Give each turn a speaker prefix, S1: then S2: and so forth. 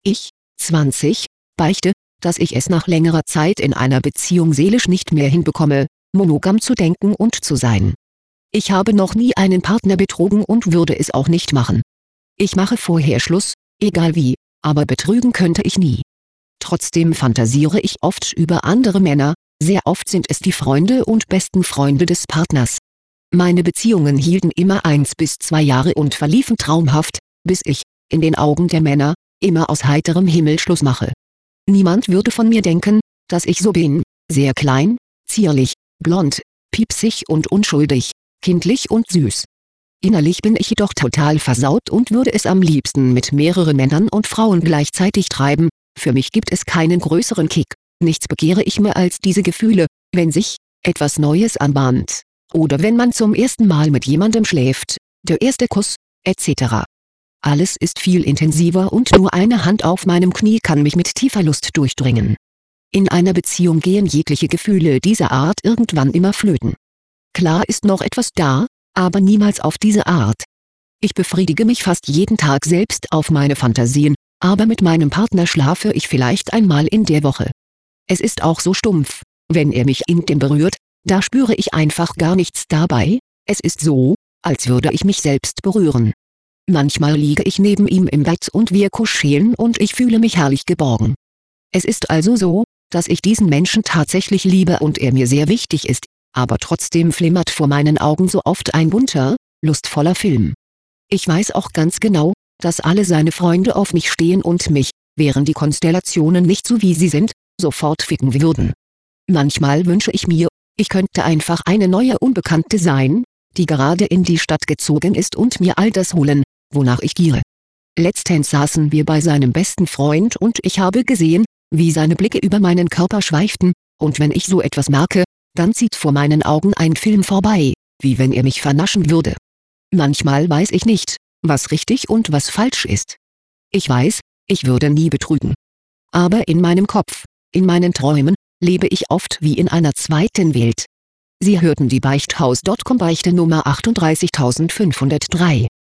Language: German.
S1: Ich, 20, beichte, dass ich es nach längerer Zeit in einer Beziehung seelisch nicht mehr hinbekomme, monogam zu denken und zu sein. Ich habe noch nie einen Partner betrogen und würde es auch nicht machen. Ich mache vorher Schluss, egal wie, aber betrügen könnte ich nie. Trotzdem fantasiere ich oft über andere Männer, sehr oft sind es die Freunde und besten Freunde des Partners. Meine Beziehungen hielten immer 1 bis 2 Jahre und verliefen traumhaft, bis ich, in den Augen der Männer, immer aus heiterem Himmel Schluss mache. Niemand würde von mir denken, dass ich so bin, sehr klein, zierlich, blond, piepsig und unschuldig, kindlich und süß. Innerlich bin ich jedoch total versaut und würde es am liebsten mit mehreren Männern und Frauen gleichzeitig treiben. Für mich gibt es keinen größeren Kick, nichts begehre ich mehr als diese Gefühle, wenn sich etwas Neues anbahnt. Oder wenn man zum ersten Mal mit jemandem schläft, der erste Kuss, etc. Alles ist viel intensiver und nur eine Hand auf meinem Knie kann mich mit tiefer Lust durchdringen. In einer Beziehung gehen jegliche Gefühle dieser Art irgendwann immer flöten. Klar ist noch etwas da, aber niemals auf diese Art. Ich befriedige mich fast jeden Tag selbst auf meine Fantasien, aber mit meinem Partner schlafe ich vielleicht einmal in der Woche. Es ist auch so stumpf, wenn er mich intim berührt, da spüre ich einfach gar nichts dabei, es ist so, als würde ich mich selbst berühren. Manchmal liege ich neben ihm im Bett und wir kuscheln und ich fühle mich herrlich geborgen. Es ist also so, dass ich diesen Menschen tatsächlich liebe und er mir sehr wichtig ist, aber trotzdem flimmert vor meinen Augen so oft ein bunter, lustvoller Film. Ich weiß auch ganz genau, dass alle seine Freunde auf mich stehen und mich, wären die Konstellationen nicht so wie sie sind, sofort ficken würden. Manchmal wünsche ich mir, ich könnte einfach eine neue Unbekannte sein, die gerade in die Stadt gezogen ist und mir all das holen, wonach ich giere. Letztens saßen wir bei seinem besten Freund und ich habe gesehen, wie seine Blicke über meinen Körper schweiften, und wenn ich so etwas merke, dann zieht vor meinen Augen ein Film vorbei, wie wenn er mich vernaschen würde. Manchmal weiß ich nicht, was richtig und was falsch ist. Ich weiß, ich würde nie betrügen. Aber in meinem Kopf, in meinen Träumen, lebe ich oft wie in einer zweiten Welt. Sie hörten die Beichthaus.com Beichte Nummer 38503.